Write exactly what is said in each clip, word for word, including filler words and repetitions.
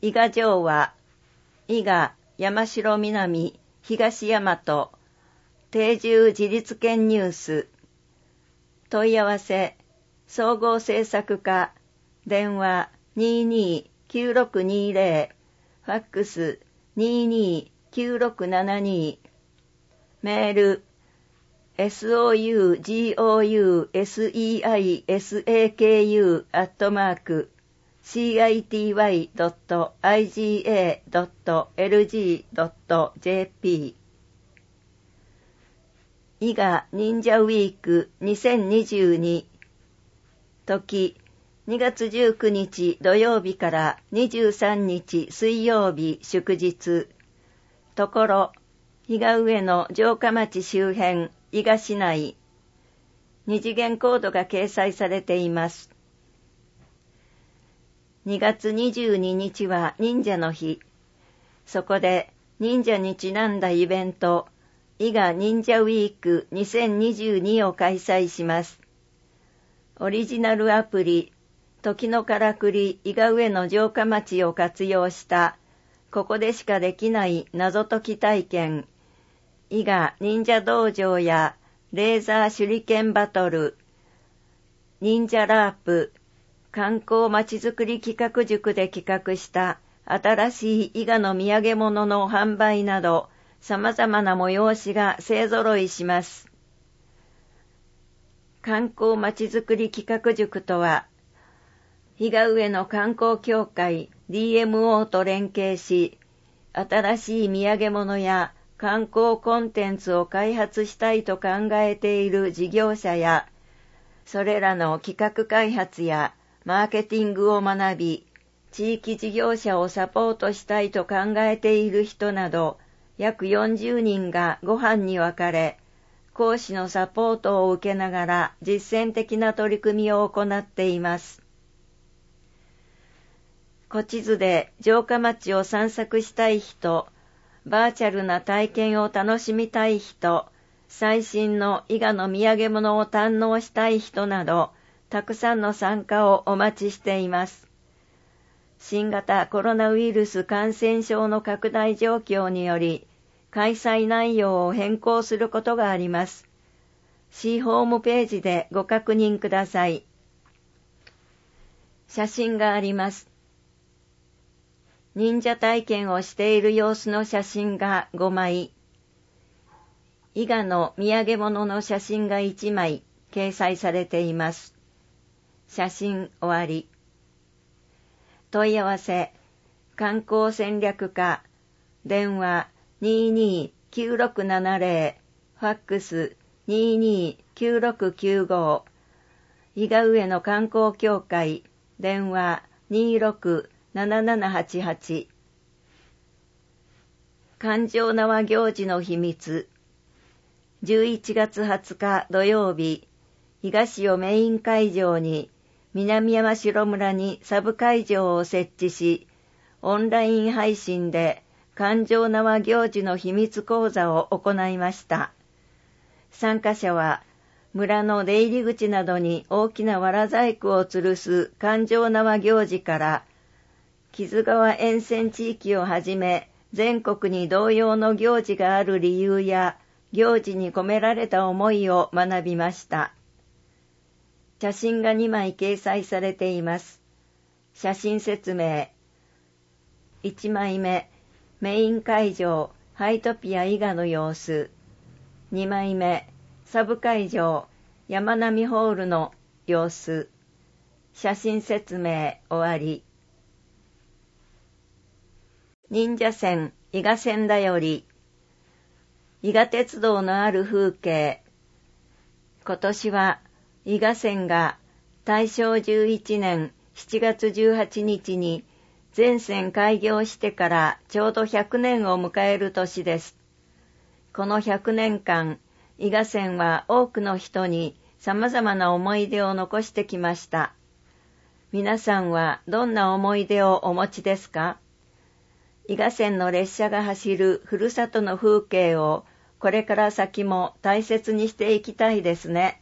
伊賀城は、伊賀、山城南、東大和、定住自立権ニュース。問い合わせ、総合政策課、電話 にーにーきゅうろくにーぜろ、ファックス にーにーきゅうろくななにー、メール、sougouSeisaku アットマーク シーアイティーワイドットアイジーエードットエルジードットジェーピー 伊賀忍者ウィークにせんにじゅうに時にがつじゅうくにち土曜日からにじゅうさんにち水曜日祝日。ところ、伊賀上野城下町周辺、伊賀市内。二次元コードが掲載されています。にがつにじゅうににちは忍者の日。そこで忍者にちなんだイベント、伊賀忍者ウィークにせんにじゅうにを開催します。オリジナルアプリ、時のからくり伊賀上野城下町を活用した、ここでしかできない謎解き体験、伊賀忍者道場やレーザー手裏剣バトル、忍者ラープ、観光まちづくり企画塾で企画した新しい伊賀の土産物の販売など、様々な催しが勢ぞろいします。観光まちづくり企画塾とは、伊賀上野観光協会 ディーエムオー と連携し、新しい土産物や観光コンテンツを開発したいと考えている事業者や、それらの企画開発やマーケティングを学び、地域事業者をサポートしたいと考えている人など、約よんじゅうにんがご班に分かれ、講師のサポートを受けながら実践的な取り組みを行っています。古地図で城下町を散策したい人、バーチャルな体験を楽しみたい人、最新の伊賀の土産物を堪能したい人など、たくさんの参加をお待ちしています。新型コロナウイルス感染症の拡大状況により、開催内容を変更することがあります。市ホームページでご確認ください。写真があります。忍者体験をしている様子の写真がごまい。伊賀の土産物の写真がいちまい掲載されています。写真終わり。問い合わせ、観光戦略課、電話 にーにーきゅうろくななぜろ、ファックス にーにーきゅうろくきゅうご、伊賀上野観光協会、電話 にーろくななななはちはち。環状縄行事の秘密。じゅういちがつはつか土曜日、伊賀市をメイン会場に、南山城村にサブ会場を設置し、オンライン配信で環状縄行事の秘密講座を行いました。参加者は、村の出入り口などに大きな藁細工を吊るす環状縄行事から、木津川沿線地域をはじめ、全国に同様の行事がある理由や、行事に込められた思いを学びました。写真がにまい掲載されています。写真説明。いちまいめ、メイン会場、ハイトピア伊賀の様子。にまいめ、サブ会場、山並ホールの様子。写真説明終わり。忍者線、伊賀線だより。伊賀鉄道のある風景。今年は伊賀線が大正じゅういちねんしちがつじゅうはちにちに全線開業してからちょうどひゃくねんを迎える年です。このひゃくねんかん、伊賀線は多くの人に様々な思い出を残してきました。皆さんはどんな思い出をお持ちですか？伊賀線の列車が走るふるさとの風景をこれから先も大切にしていきたいですね。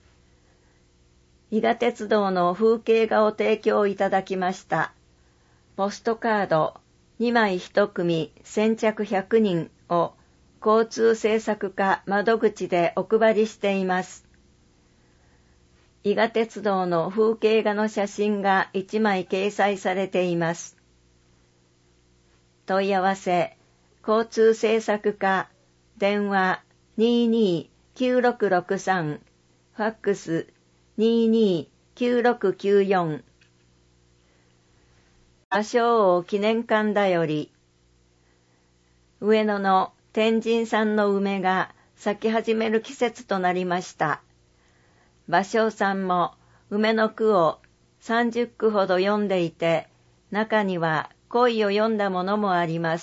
伊賀鉄道の風景画を提供いただきました。 ポストカードにまいいち組先着ひゃくにんを交通政策課窓口でお配りしています。伊賀鉄道の風景画の写真がいちまい掲載されています。問い合わせ、交通政策課、電話 にーにーきゅうろくろくさん、ファックス にーにーきゅうろくきゅうよん。芭蕉王記念館だより、上野の天神産の梅が咲き始める季節となりました。芭蕉さんも梅の句をさんじゅっくほど読んでいて、中には恋を読んだものもあります。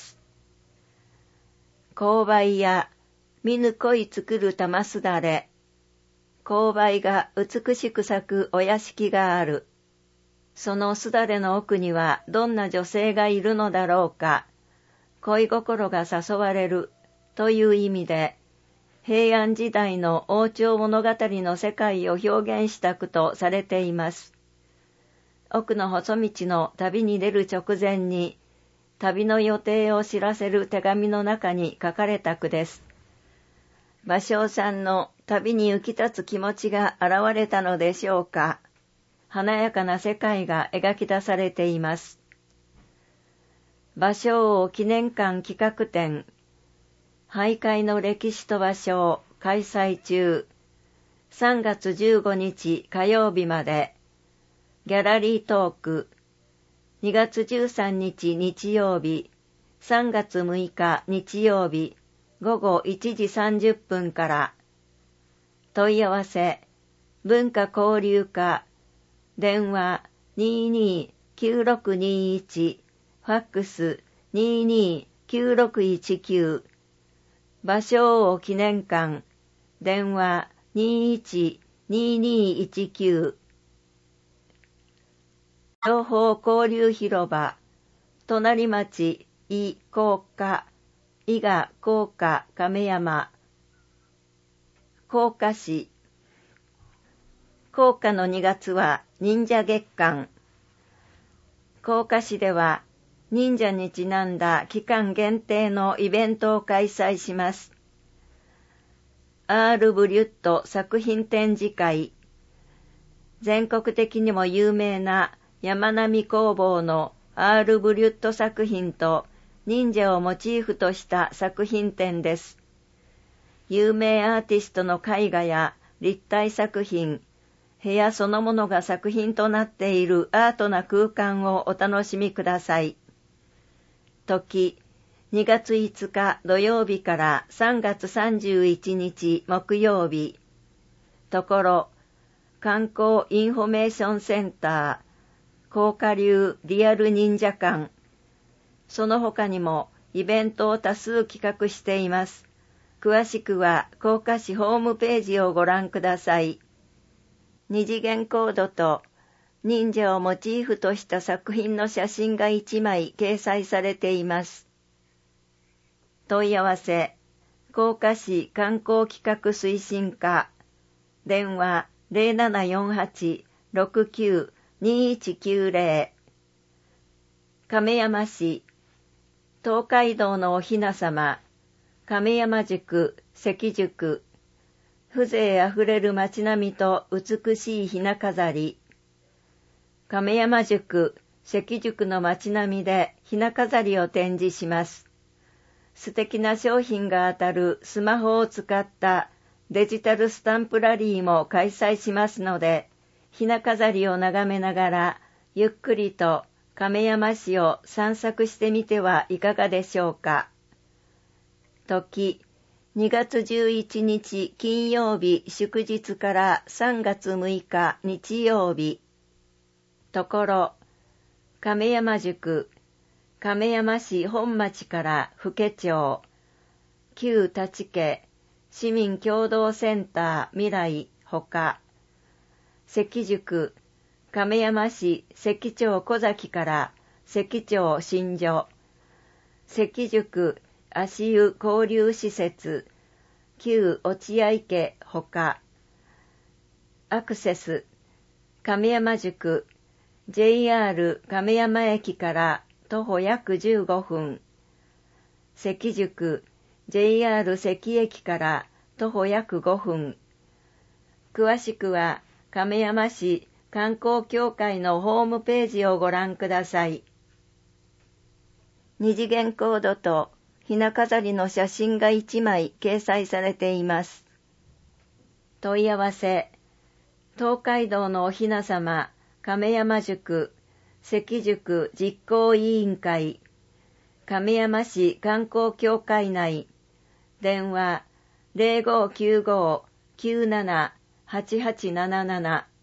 勾配や見ぬ恋作る玉すだれ、勾配が美しく咲くお屋敷がある。そのすだれの奥にはどんな女性がいるのだろうか。恋心が誘われるという意味で、平安時代の王朝物語の世界を表現した句とされています。奥の細道の旅に出る直前に、旅の予定を知らせる手紙の中に書かれた句です。芭蕉さんの旅に浮き立つ気持ちが現れたのでしょうか。華やかな世界が描き出されています。芭蕉王記念館企画展、俳諧の歴史と芭蕉開催中、さんがつじゅうごにち火曜日まで、ギャラリートーク、にがつじゅうさんにち日曜日、さんがつむいか日曜日、ごごいちじさんじゅっぷんから。問い合わせ、文化交流課、電話 にーにーきゅうろくにーいち、ファックス にーにーきゅうろくいちきゅう、芭蕉王記念館、電話 にーいちにーにーいちきゅう、情報交流広場、隣町、伊甲賀、伊賀甲賀亀山、甲賀市。甲賀のにがつは忍者月間。甲賀市では忍者にちなんだ期間限定のイベントを開催します。アール・ブリュット作品展示会。全国的にも有名な山並工房のアール・ブリュット作品と忍者をモチーフとした作品展です。有名アーティストの絵画や立体作品、部屋そのものが作品となっているアートな空間をお楽しみください。時、にがついつか土曜日からさんがつさんじゅういちにち木曜日。ところ、観光インフォメーションセンター、甲賀流リアル忍者館。その他にもイベントを多数企画しています。詳しくは甲賀市ホームページをご覧ください。二次元コードと忍者をモチーフとした作品の写真がいちまい掲載されています。問い合わせ、甲賀市観光企画推進課、電話 ゼロななよんはち ろくきゅう にいちきゅうゼロ。亀山市、東海道のおひなさま、亀山宿、関宿、風情あふれる街並みと美しいひな飾り。亀山宿、関宿の街並みでひな飾りを展示します。素敵な商品が当たるスマホを使ったデジタルスタンプラリーも開催しますので、ひな飾りを眺めながらゆっくりと亀山市を散策してみてはいかがでしょうか。時、にがつじゅういちにち金曜日祝日からさんがつむいか日曜日。ところ、亀山宿、亀山市本町から府家町、旧立家、市民共同センター未来ほか、関宿、亀山市関町小崎から関町新所、関宿足湯交流施設、旧落合家ほか、アクセス、亀山宿、 ジェイアール 亀山駅から徒歩約じゅうごふん。関宿 ジェイアール 関駅から徒歩約ごふん。詳しくは亀山市観光協会のホームページをご覧ください。二次元コードとひな飾りの写真がいちまい掲載されています。問い合わせ、東海道のおひなさま亀山塾関宿実行委員会亀山市観光協会内電話 ゼロごきゅうご きゅうなな はちはちななな